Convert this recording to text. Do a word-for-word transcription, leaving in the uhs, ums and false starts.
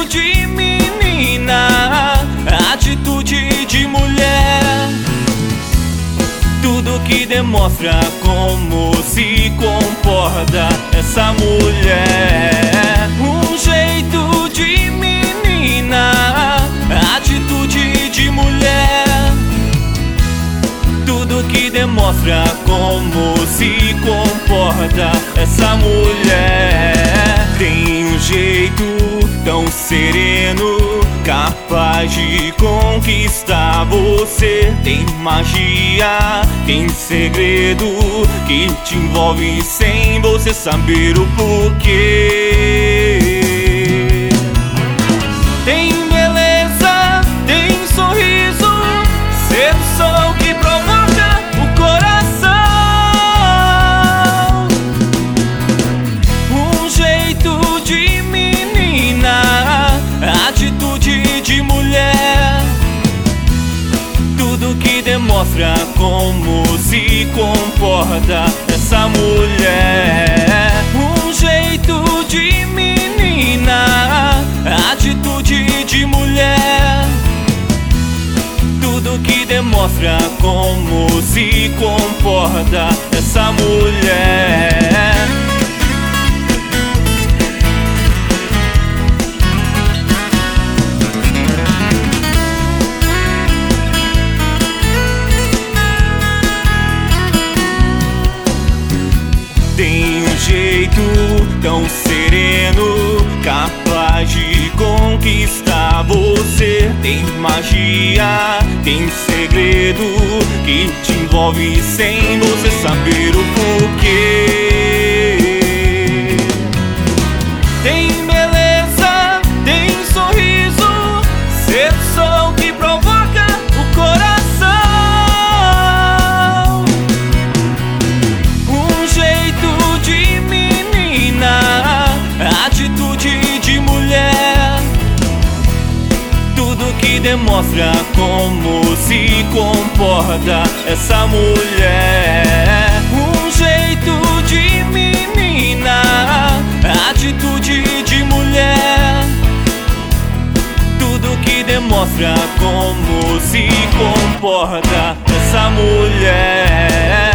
de menina, atitude de mulher, tudo que demonstra como se comporta essa mulher. Um jeito de menina, atitude de mulher, tudo que demonstra como se comporta essa mulher. Tem um jeito tão sereno, capaz de conquistar você. Tem magia, tem segredo que te envolve sem você saber o porquê. Tem beleza, tem sorriso, sedução que provoca o coração. Um jeito de menina, atitude de mulher, tudo que demonstra como se comporta essa mulher. Um jeito de menina, atitude de mulher, tudo que demonstra como se comporta essa mulher. Tem um jeito tão sereno, capaz de conquistar você. Tem magia, tem segredo que te envolve sem você saber o porquê. Tem beleza, tem sorriso, sedução que provoca o coração. Um jeito de menina, atitude de mulher, tudo que demonstra como se comporta essa mulher. Um jeito de menina, atitude de mulher, tudo que demonstra como se comporta essa mulher.